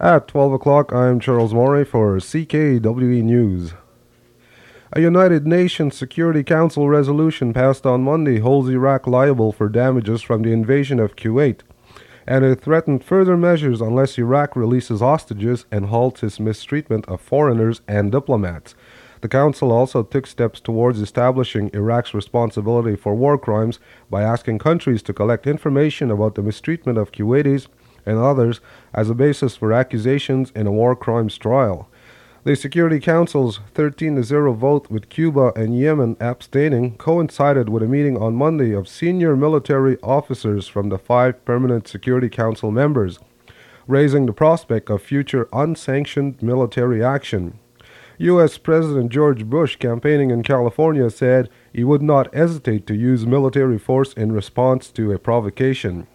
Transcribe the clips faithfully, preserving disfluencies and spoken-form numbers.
At twelve o'clock, I'm Charles Morey for C K W E News. A United Nations Security Council resolution passed on Monday holds Iraq liable for damages from the invasion of Kuwait, and it threatened further measures unless Iraq releases hostages and halts its mistreatment of foreigners and diplomats. The Council also took steps towards establishing Iraq's responsibility for war crimes by asking countries to collect information about the mistreatment of Kuwaitis and others as a basis for accusations in a war crimes trial. The Security Council's thirteen to zero vote, with Cuba and Yemen abstaining, coincided with a meeting on Monday of senior military officers from the five permanent Security Council members, raising the prospect of future unsanctioned military action. U S President George Bush, campaigning in California, said he would not hesitate to use military force in response to a provocation.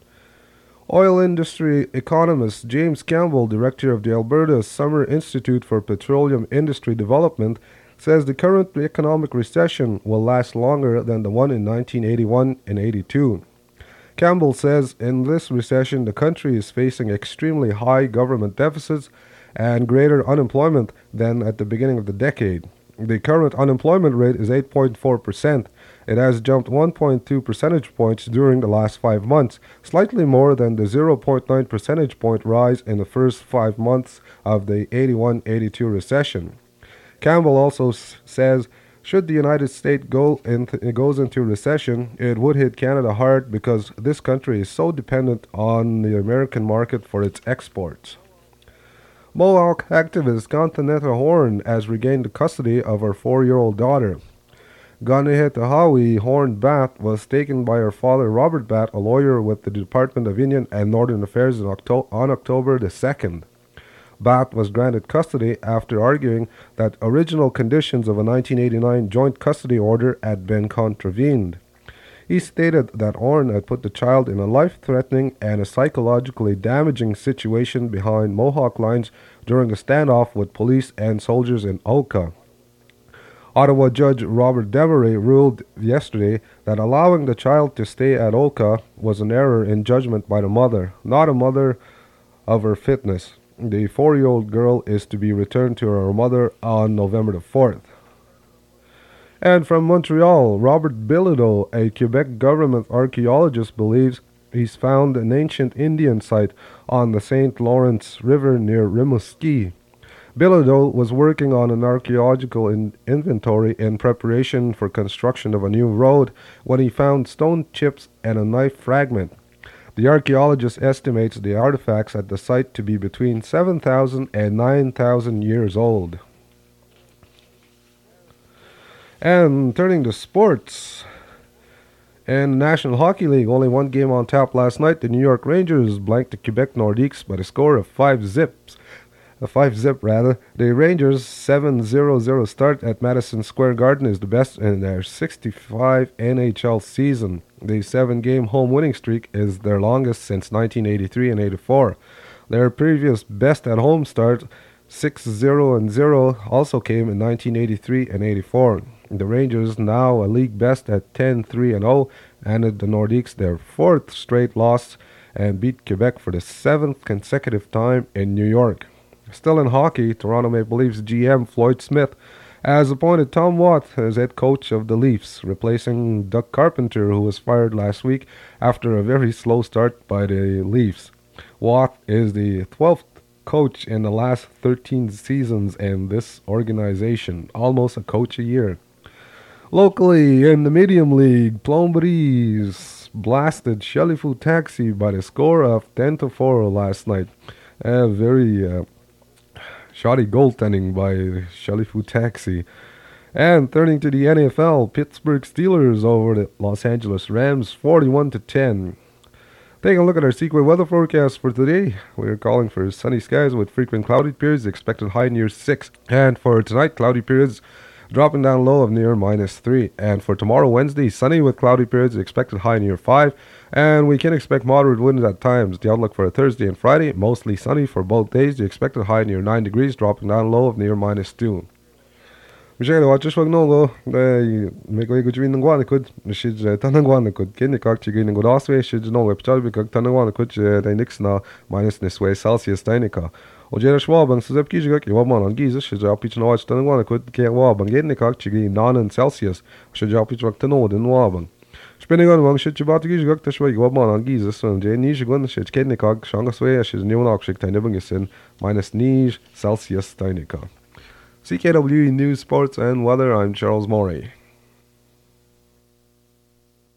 Oil industry economist James Campbell, director of the Alberta Summer Institute for Petroleum Industry Development, says the current economic recession will last longer than the one in nineteen eighty-one and eighty-two. Campbell says in this recession the country is facing extremely high government deficits and greater unemployment than at the beginning of the decade. The current unemployment rate is eight point four percent. It has jumped one point two percentage points during the last five months, slightly more than the zero point nine percentage point rise in the first five months of the eighty-one eighty-two recession. Campbell also s- says should the United States go in th- goes into recession, it would hit Canada hard because this country is so dependent on the American market for its exports. Mohawk activist Continental Horn has regained the custody of her four-year-old daughter. Ganehetahawi Horn Bat was taken by her father Robert Bat, a lawyer with the Department of Indian and Northern Affairs in Octo- on October the second. Bat was granted custody after arguing that original conditions of a nineteen eighty-nine joint custody order had been contravened. He stated that Horn had put the child in a life-threatening and a psychologically damaging situation behind Mohawk lines during a standoff with police and soldiers in Oka. Ottawa Judge Robert Devery ruled yesterday that allowing the child to stay at Oka was an error in judgment by the mother, not a mother of her fitness. The four-year-old girl is to be returned to her mother on November the fourth. And from Montreal, Robert Bilodeau, a Quebec government archaeologist, believes he's found an ancient Indian site on the Saint Lawrence River near Rimouski. Bilodeau was working on an archaeological in- inventory in preparation for construction of a new road when he found stone chips and a knife fragment. The archaeologist estimates the artifacts at the site to be between seven thousand and nine thousand years old. And turning to sports, in the National Hockey League, only one game on tap last night. The New York Rangers blanked the Quebec Nordiques by a score of five zips. A five zip rather. The Rangers' seven zero zero start at Madison Square Garden is the best in their sixty-five N H L season. The seven-game home winning streak is their longest since nineteen eighty-three and eighty-four. Their previous best at home start, six zero and zero, also came in nineteen eighty-three and eighty-four. The Rangers, now a league best at ten three and oh, handed the Nordiques their fourth straight loss and beat Quebec for the seventh consecutive time in New York. Still in hockey, Toronto Maple Leafs G M Floyd Smith has appointed Tom Watt as head coach of the Leafs, replacing Doug Carpenter, who was fired last week after a very slow start by the Leafs. Watt is the twelfth coach in the last thirteen seasons in this organization, almost a coach a year. Locally, in the Medium League, Plomberies blasted Shelley-Fu Taxi by the score of ten to four last night. A very uh, shoddy goaltending by Shelley-Fu Taxi. And turning to the N F L, Pittsburgh Steelers over the Los Angeles Rams, forty-one to ten. Taking a look at our Sequoia weather forecast for today, we're calling for sunny skies with frequent cloudy periods, expected high near six. And for tonight, cloudy periods dropping down low of near minus three. And for tomorrow, Wednesday, sunny with cloudy periods, expected high near five. And we can expect moderate winds at times. The outlook for Thursday and Friday, mostly sunny for both days. The expected high near nine degrees, dropping down low of near minus two. Michelle, what just no go the make go between the guana could should tan guana could ken the cock chicken go last way should no web child because tan guana could the next na minus this way Celsius tainica. O jera schwabang so zep kiji gaki waman an giza should drop pitch no watch tan guana could ke wabang get the cock chicken non and Celsius should drop pitch rock tan odin wabang. Spinning on one should you about to give you this way waman an giza so je ni gun should ken the cock shangas way should new knock shik tainibang is in minus ni Celsius tainica. C K W E News, Sports and Weather, I'm Charles Morey.